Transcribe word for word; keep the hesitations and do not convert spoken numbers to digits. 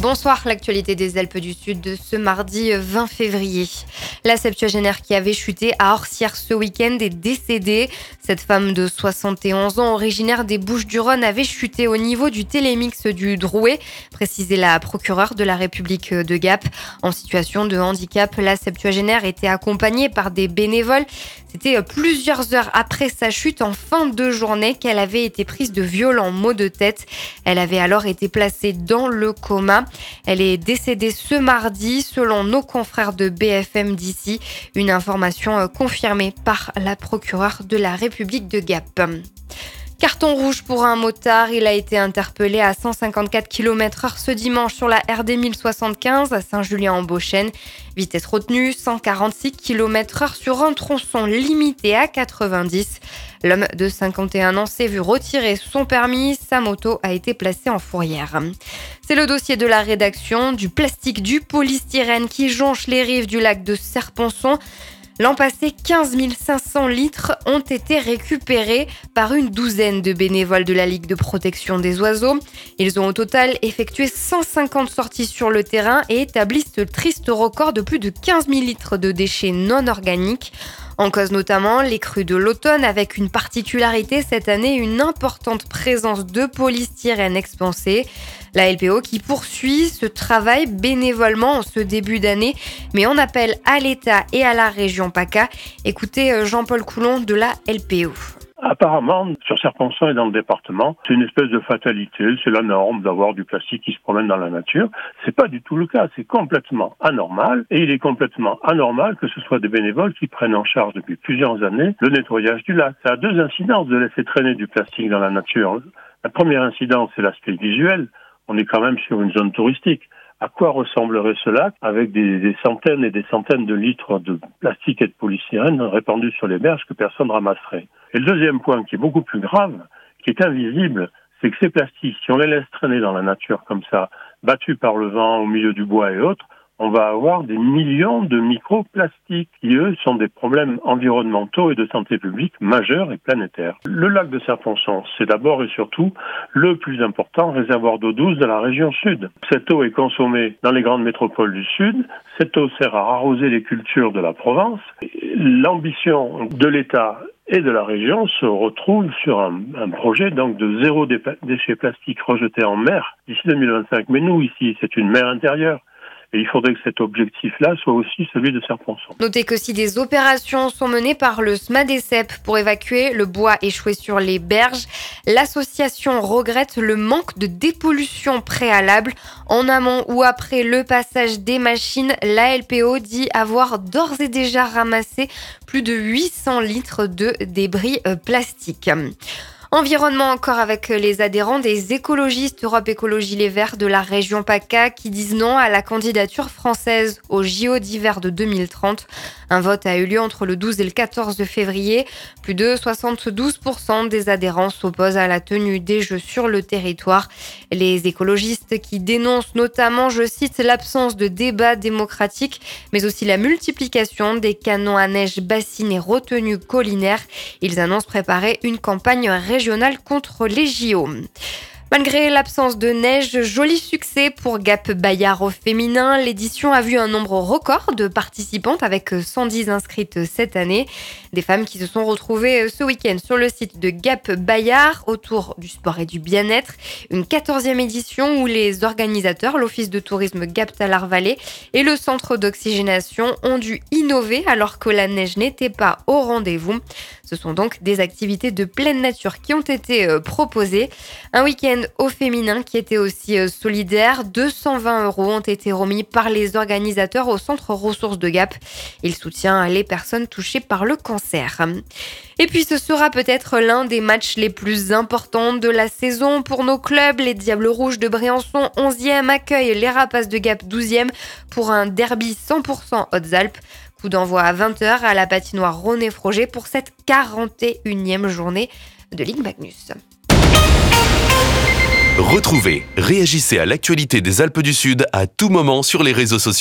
Bonsoir, l'actualité des Alpes du Sud de ce mardi vingt février. La septuagénaire qui avait chuté à Orsières ce week-end est décédée. Cette femme de soixante et onze ans, originaire des Bouches-du-Rhône, avait chuté au niveau du télémix du Drouet, précisait la procureure de la République de Gap. En situation de handicap, la septuagénaire était accompagnée par des bénévoles. C'était plusieurs heures après sa chute en fin de journée qu'elle avait été prise de violents maux de tête. Elle avait alors été placée dans le coma. Elle est décédée ce mardi selon nos confrères de B F M d'ici. Une information confirmée par la procureure de la République de Gap. Carton rouge pour un motard, il a été interpellé à cent cinquante-quatre kilomètres heure ce dimanche sur la R D mille soixante-quinze à Saint-Julien-en-Beauchêne. Vitesse retenue cent quarante-six kilomètres heure sur un tronçon limité à quatre-vingt-dix. L'homme de cinquante et un ans s'est vu retirer son permis, sa moto a été placée en fourrière. C'est le dossier de la rédaction du plastique du polystyrène qui jonche les rives du lac de Serponçon. L'an passé, quinze mille cinq cents litres ont été récupérés par une douzaine de bénévoles de la Ligue de protection des oiseaux. Ils ont au total effectué cent cinquante sorties sur le terrain et établissent ce triste record de plus de quinze mille litres de déchets non organiques. En cause notamment les crues de l'automne avec une particularité cette année, une importante présence de polystyrène expansé. La L P O qui poursuit ce travail bénévolement en ce début d'année, mais on appelle à l'État et à la région PACA. Écoutez Jean-Paul Coulon de la L P O. Apparemment, sur Serponçon et dans le département, c'est une espèce de fatalité, c'est la norme d'avoir du plastique qui se promène dans la nature. C'est pas du tout le cas, c'est complètement anormal, et il est complètement anormal que ce soit des bénévoles qui prennent en charge depuis plusieurs années le nettoyage du lac. Ça a deux incidences de laisser traîner du plastique dans la nature. La première incidence, c'est l'aspect visuel. On est quand même sur une zone touristique. À quoi ressemblerait ce lac avec des, des centaines et des centaines de litres de plastique et de polystyrène répandus sur les berges que personne ramasserait? Et le deuxième point, qui est beaucoup plus grave, qui est invisible, c'est que ces plastiques, si on les laisse traîner dans la nature comme ça, battus par le vent au milieu du bois et autres, on va avoir des millions de microplastiques qui, eux, sont des problèmes environnementaux et de santé publique majeurs et planétaires. Le lac de Serponçon, c'est d'abord et surtout le plus important réservoir d'eau douce de la région sud. Cette eau est consommée dans les grandes métropoles du sud. Cette eau sert à arroser les cultures de la Provence. L'ambition de l'État et de la région se retrouve sur un, un projet donc de zéro déchet plastique rejeté en mer d'ici deux mille vingt-cinq. Mais nous, ici, c'est une mer intérieure. Et il faudrait que cet objectif-là soit aussi celui de Serponçon. Notez que si des opérations sont menées par le SMADECEP pour évacuer le bois échoué sur les berges, l'association regrette le manque de dépollution préalable. En amont ou après le passage des machines, la L P O dit avoir d'ores et déjà ramassé plus de huit cents litres de débris plastiques. Environnement encore avec les adhérents des écologistes Europe Écologie Les Verts de la région PACA qui disent non à la candidature française au J O d'hiver de deux mille trente. Un vote a eu lieu entre le douze et le quatorze février. Plus de soixante-douze pour cent des adhérents s'opposent à la tenue des Jeux sur le territoire. Les écologistes qui dénoncent notamment, je cite, l'absence de débat démocratique, mais aussi la multiplication des canons à neige, bassines et retenues collinaires. Ils annoncent préparer une campagne régionale régionale contre les J O. Malgré l'absence de neige, joli succès pour Gap Bayard au féminin. L'édition a vu un nombre record de participantes avec cent dix inscrites cette année. Des femmes qui se sont retrouvées ce week-end sur le site de Gap Bayard autour du sport et du bien-être. Une quatorzième édition où les organisateurs, l'Office de tourisme Gap-Tallard-Vallée et le centre d'oxygénation ont dû innover alors que la neige n'était pas au rendez-vous. Ce sont donc des activités de pleine nature qui ont été proposées. Un week-end au féminin qui était aussi solidaire. deux cent vingt euros ont été remis par les organisateurs au centre ressources de Gap. Il soutient les personnes touchées par le cancer. Et puis ce sera peut-être l'un des matchs les plus importants de la saison pour nos clubs. Les Diables Rouges de Briançon, onzième, accueillent les Rapaces de Gap, douzième, pour un derby cent pour cent Hautes-Alpes. Coup d'envoi à vingt heures à la patinoire René Froger pour cette quarante et unième journée de Ligue Magnus. Retrouvez, réagissez à l'actualité des Alpes du Sud à tout moment sur les réseaux sociaux.